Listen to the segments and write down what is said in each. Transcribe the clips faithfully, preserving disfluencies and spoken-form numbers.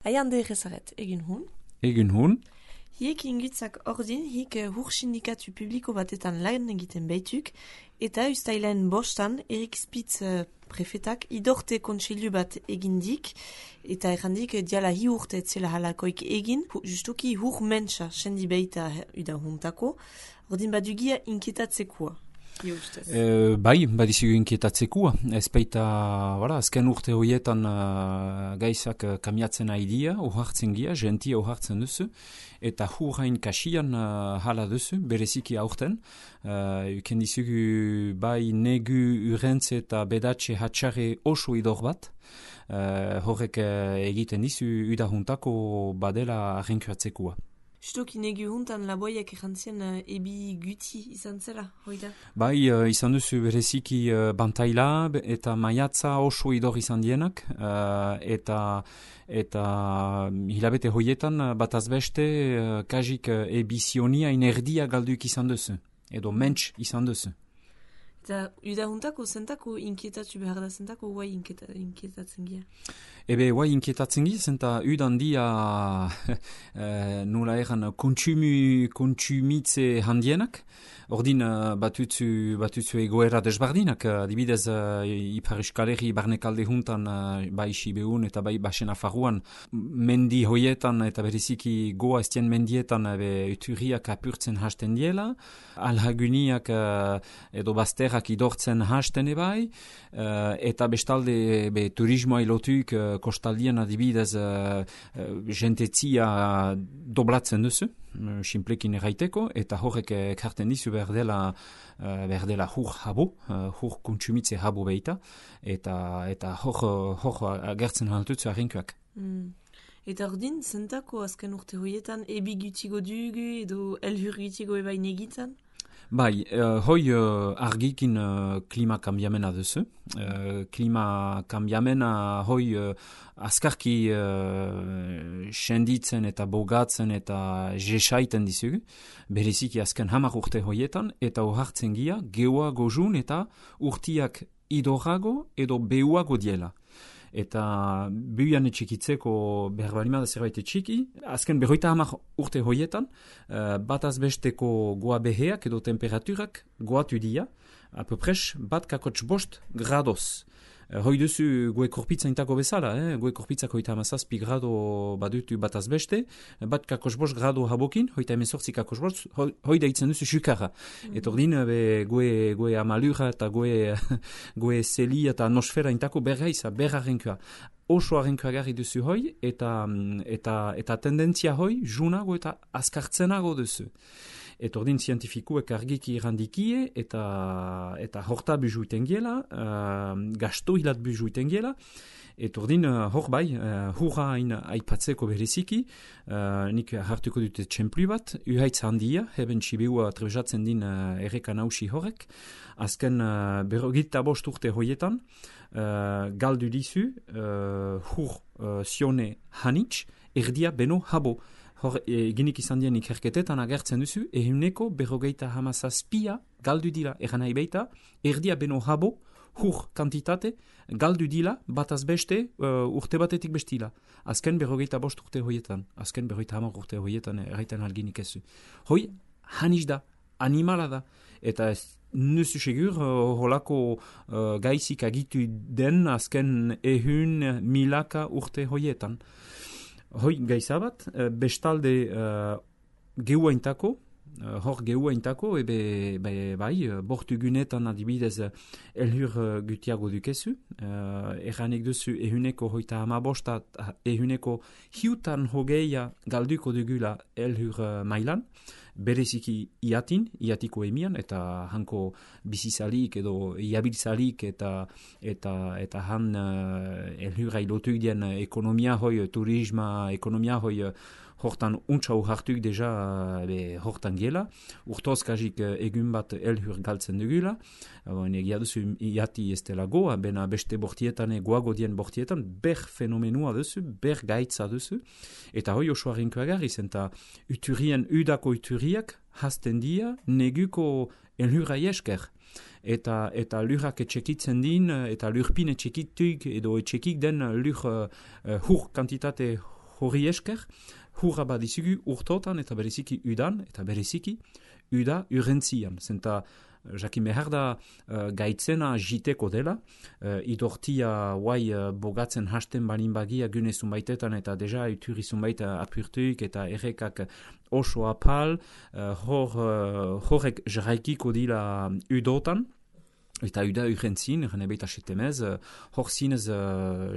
Aian de rezaret, egin hun. Egin hun. Hiek ingutzak ordin, hik hur sindikatu publiko batetan lan egiten baituk, eta ustailen bostan, Erik Spitz uh, prefetak idorte kontseilu bat egindik, eta errandik diala hi urte etzela halakoik egin, justuki hur mentsa sendi baita uda huntako, ordin badugia inkietatzekua. E, bai, badizigu inkietatzekoa. Ez baita, voilà, azken urte horietan uh, gaizak uh, kamiatzen aidia, ohartzen gia, gentia ohartzen duzu, eta hurrain kasian uh, hala duzu, bereziki aurten. Uh, Uken dizugu bai negu urentz eta bedatxe hatxarre oso idor bat, uh, horrek uh, egiten dizu udahuntako badela arrenkuatzekoa. Justoki negu huntan laboiak erantzien uh, ebi guti izan zela, hoi da? Bai, uh, izan duzu bereziki uh, bantaila eta maiatza oso idor izan dienak, uh, eta eta hilabete hoietan uh, batazbeste uh, kajik uh, ebizionia inerdia galduik izan duzu, edo mentx izan duzu. Eta uda huntako zentako inkietatu behar da, zentako guai inkieta, inkietatzen gia? Ebe, guai inkietatzen gia, zenta udan dia uh, nula eran kontsumu, kontsumitze handienak, ordin uh, batutzu, batutzu egoera desbardinak, uh, dibidez uh, Ipar Euskal Herri barnekalde juntan, uh, bai Sibeun eta bai Basen Afarruan, mendi hoietan eta bereziki goa estien mendietan ebe uturiak apurtzen hasten diela, alhaguniak uh, edo bazterrak idortzen hasten ebai, uh, eta bestalde be, turismoa ilotuk uh, kostaldien adibidez uh, uh, jentetzia doblatzen duzu, uh, simplekin erraiteko, eta horrek ekarten dizu behar dela, uh, behar dela hur habo, uh, hur kontsumitze habo behita, eta, eta hor, hor agertzen haltutzu arrenkuak. Mm. Eta ordin, zentako azken urte hoietan ebi gutigo dugu edo elhur gutigo ebain egitzen? Bai, uh, hoi uh, argikin uh, klima kambiamena duzu. Uh, klima kambiamena hoi uh, azkarki uh, senditzen eta bogatzen eta jesaiten dizugu. Bereziki azken hamar urte hoietan eta ohartzen gia geua gozun eta urtiak idorago edo beuago diela. Eta buian etxikitzeko behar balima da zerbait etxiki. Azken berroita hamar urte hoietan, uh, bat azbesteko goa beheak edo temperaturak goatu dia, apopres bat kakotx bost gradoz. Uh, hoi duzu goe korpitza intako bezala, eh? Goe korpitzako hoita hamazazpi grado badutu bat azbeste, bat kakotx bost grado habokin, hoita emezortzi kakotx bost, hoi, hoi daitzen duzu sukarra. Mm-hmm. Eta ordin, be, goe, goe amalura eta goe, goe zeli eta atmosfera intako berraiza, berrarenkua. Oso arrenkua garri duzu hoi, eta, eta, eta tendentzia hoi, junago eta azkartzenago duzu. Eta ordin zientifikuek argiki irandikie, eta, eta horta bujuiten giela, uh, gasto hilat bujuiten giela, eta ordin uh, hor bai, uh, hurra hain aipatzeko bereziki, uh, nik hartuko dute txemplu bat, uhaitz handia, heben txibeua trebezatzen din uh, erreka nausi horrek, azken uh, berrogita bost urte hoietan, uh, galdu dizu, uh, hur uh, zione hanitz, erdia beno habo. Hor, eginik izan dien ikerketetan agertzen duzu, ehuneko berrogeita hamazazpia galdu dila eran nahi baita, erdia beno habo, hur kantitate, galdu dila bataz beste uh, urte batetik bestila. Azken berrogeita bost urte hoietan, azken berrogeita hamar urte hoietan erraiten alginik ezu. Hoi, haniz da, animala da, eta ez nuzu segur uh, holako uh, gaizik agitu den azken ehun milaka urte hoietan. Hoi gaizabat, bestalde uh, geua intako, uh, hor geua intako, ebe bai, bai bortu gunetan adibidez elhur uh, gutiago dukezu, uh, eranek duzu ehuneko hoita hamabosta, ehuneko hiutan hogeia galduko dugula elhur uh, mailan, bereziki iatin, iatiko emian, eta hanko bizizalik edo iabiltzalik eta eta eta han uh, elhura ilotuk dien ekonomia hoi, turisma ekonomia hoi hortan untsa uhartuk deja uh, hortan gela, urtoz kajik uh, egun bat elhur galtzen dugula, uh, egia duzu iati ez dela goa, bena beste bortietan goago dien bortietan, ber fenomenua duzu, ber gaitza duzu, eta hoi oso harrinkoa garri zen, eta uturien, udako uturiak hasten dia neguko elhura esker. Eta, eta lurrak etxekitzen din, eta lurpin etxekituk, edo etxekik den lur uh, hur kantitate hori esker, hurra badizugu urtotan eta bereziki udan, eta bereziki uda urrentzian. Zenta, jakin behar da uh, gaitzena jiteko dela, uh, idortia guai uh, bogatzen hasten balin bagia gune zunbaitetan eta deja uturi zunbaita apurtuik eta errekak oso apal, uh, hor, uh, horrek jaraikiko dila udotan, eta uda urrentzin, gane beita setemez, uh, hor zinez uh,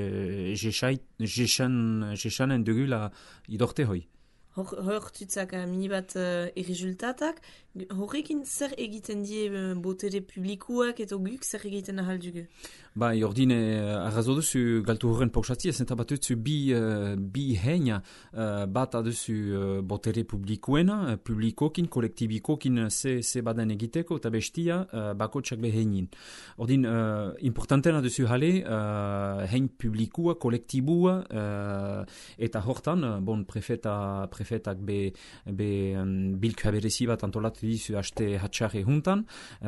jesanen dugula idorte hoi. Hor, hor tutzak uh, minibat uh, erresultatak, horrekin zer egiten die uh, botere publikuak eta guk zer egiten ahal dugu? Ba, ordine, arrazo duzu galtu horren pausatzia, zenta bat duzu bi, uh, bi heina uh, bat aduzu uh, botere publikuena, uh, publikokin, kolektibikokin ze, ze baden egiteko, eta bestia uh, bakotsak beheinin. Ordin, uh, importantena duzu hale, uh, hein publikua, kolektibua, uh, eta hortan, uh, bon, prefeta, prefetak be, be um, bilkua berezi bat antolatu dizu haste hatxarre juntan,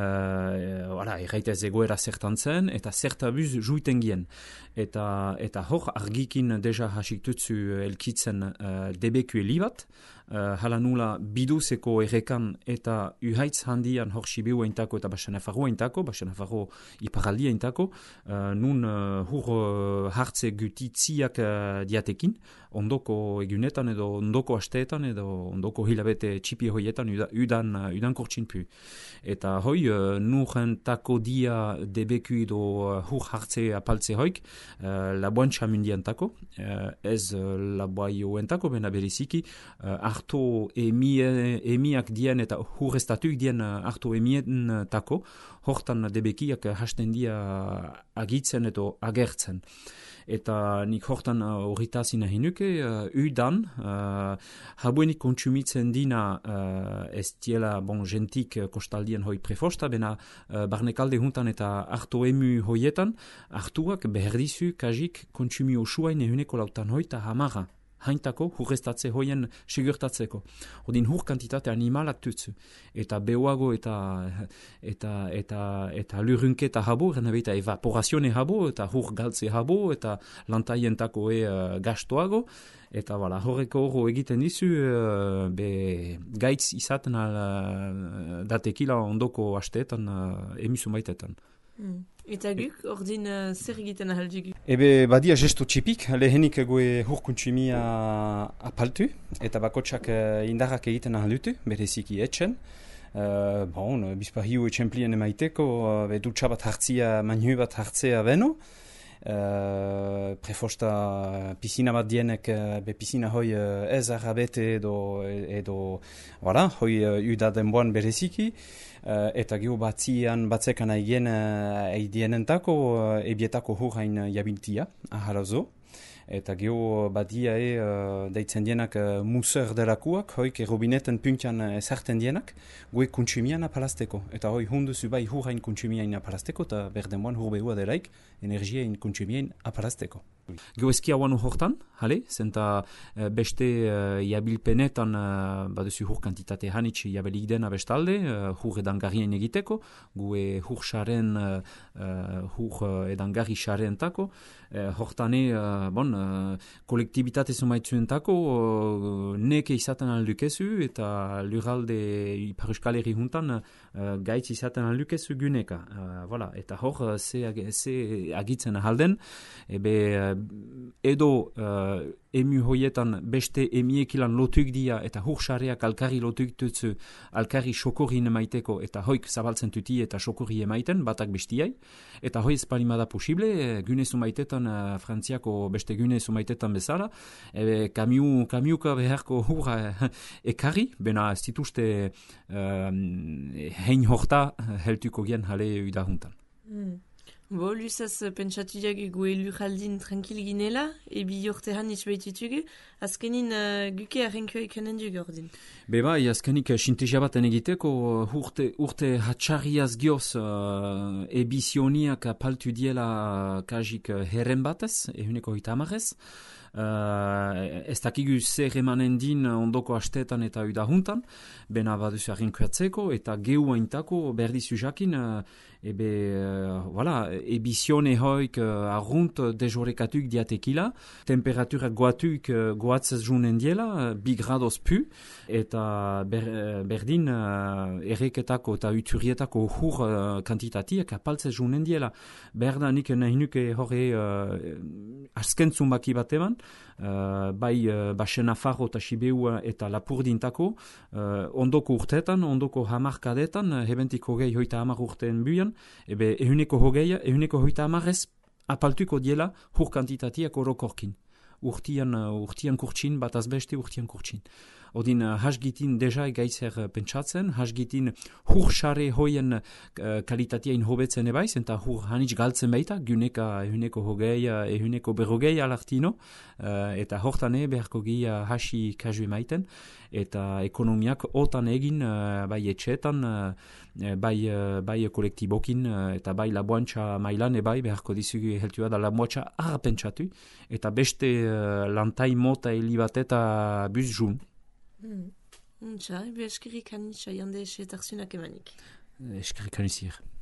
uh, voilà, erraitez egoera zertan zen, eta zertabuz juiten gien. Eta, eta hor argikin deja hasik tutzu elkitzen uh, debeku elibat, uh, hala nula biduzeko errekan eta uhaitz handian hor sibiu eintako eta Basen Nafarroa eintako, Basen Nafarro iparaldia eintako, uh, nun uh, hur uh, hartze gutitziak uh, diatekin, ondoko egunetan edo ondoko asteetan edo ondoko hilabete txipi hoietan udan, udan kortsin pu. Eta hoi, uh, nurentako dia debeku edo uh, hur hartze apaltze hoik, uh, laboan txamundiantako, uh, ez uh, laboaioentako, bena beriziki, uh, harto emie, emiak dien eta hur estatuk dien uh, harto emientako, hortan debekiak hasten dia agitzen edo agertzen. Eta nik hortan horritazin uh, nahinuke, uh, udan, uh, habuenik kontsumitzen dina uh, ez diela bon jentik uh, kostaldien hoi prefosta, bena uh, barnekalde juntan eta harto emu hoietan, hartuak beherdizu kajik kontsumi osuain ehuneko lautan hoi eta hamara. Haintako, hurrestatze hoien segurtatzeko. Odin hur kantitate animalak tutzu. Eta beoago eta eta eta eta lurrunketa habo, gana beita evaporazione habo, eta hur galtze habo, eta lantaientako e uh, gastoago. Eta bala, horreko horro egiten dizu, uh, be gaitz izaten al uh, datekila ondoko asteetan, uh, emisu baitetan. Mm. Eta guk, ordin uh, zer egiten ahal dugu? Ebe badia gesto txipik, lehenik goe hurkuntsumia apaltu, eta bakotsak uh, indarrak egiten ahal dutu, bereziki etxen. Uh, bon, bizpahiu etxemplien emaiteko, uh, dutxa bat hartzia, manhu bat hartzea beno. Uh, prefosta piscina bat dienek, uh, be piscina hoi uh, ez arrabete edo, edo voilà, hoi uh, uda denboan bereziki. Uh, eta geho batzian batzekan aigien uh, eidienentako uh, ebietako hurrain uh, jabiltia, ahalazo. Eta geho badia e uh, deitzen dienak uh, muser delakuak, hoik erobineten puntian uh, ezarten dienak, goe kontsumian apalazteko. Eta hoi hunduzu bai hurrain kontsumiain apalazteko, eta berdenboan hurbeua delaik energiain kontsumiain apalazteko. Geho eskia hauan hortan, hale, zenta uh, beste uh, jabilpenetan uh, baduzu hur kantitate hanitz jabelik dena bestalde, uh, hur edangarrien egiteko, goe hur xaren, uh, uh, hur uh, edangarri xarentako, uh, hortane, uh, bon, Uh, kolektibitate zumaitzuentako uh, neke izaten aldukezu eta lurralde Ipar Euskal Herri juntan uh, gaitz izaten aldukezu guneka. Uh, voilà. Eta hor, uh, ze, ze agitzen ahalden, ebe uh, edo uh, emu hoietan beste emiekilan lotuk dia eta hurxareak alkarri lotuk tutzu alkarri sokorrin emaiteko eta hoik zabaltzen tuti eta sokorri emaiten batak bestiai. Eta hoi ez palimada posible, gune zumaitetan, uh, frantziako beste gune zumaitetan bezala, ebe kamiu, kamiuka beharko hurra ekarri, bena ez dituzte uh, hein horta heltuko gen jale udahuntan. Mm. Bo, luzaz pentsatuak gue lujaldin tranquil ginela, ebi jortean itxbaitutugu, azkenin uh, guke arrenkio ikanen dugu ordin. Be bai, azkenik sintezia baten egiteko urte, urte hatxarriaz gioz uh, ebizioniak apaltu diela kajik herren batez, ehuneko hitamarez. Uh, ez dakigu zer emanen din ondoko asteetan eta udahuntan, bena baduzu arrinkuatzeko, eta gehu haintako berdizu jakin, uh, ebe, uh, voilà, ebizione hoik uh, arrunt dejorekatuik diatekila, temperaturak goatuik uh, goatzez junen diela, uh, bi gradoz pu, eta ber, berdin uh, erreketako eta uturietako hur uh, kantitatiak apaltzez junen diela. Berda nik nahi nuke hori uh, askentzun baki bat eman, uh, bai uh, Basen Nafarro eta Sibeu eta Lapurdintako, uh, ondoko urteetan, ondoko hamarkadetan, uh, hebentik hogei hoita hamar urteen buian, ebe ehuneko hogeia, ehuneko hoita hamarez apaltuko diela hur kantitatiak orokorkin. Urtian, uh, urtian kurtsin, bat azbeste urtian kurtsin. Odin uh, hasgitin deja gaitzer uh, pentsatzen, hasgitin hur xare hoien uh, kalitateain hobetzen ebaiz, eta hur hanitz galtzen baita, guneka ehuneko hogeia, ehuneko berrogeia alartino, uh, eta hortane beharko gia hasi kasu emaiten, eta ekonomiak otan egin uh, bai etxeetan, uh, bai, uh, bai kolektibokin, uh, eta bai laboantxa mailan ebai beharko dizugu heltua da laboantxa arra pentsatu, eta beste uh, lantai mota helibat eta buz jun. Mm. Untxa, ebe eskerrik hanitza jande esetarzunak emanik. Eskerrik hanitzier.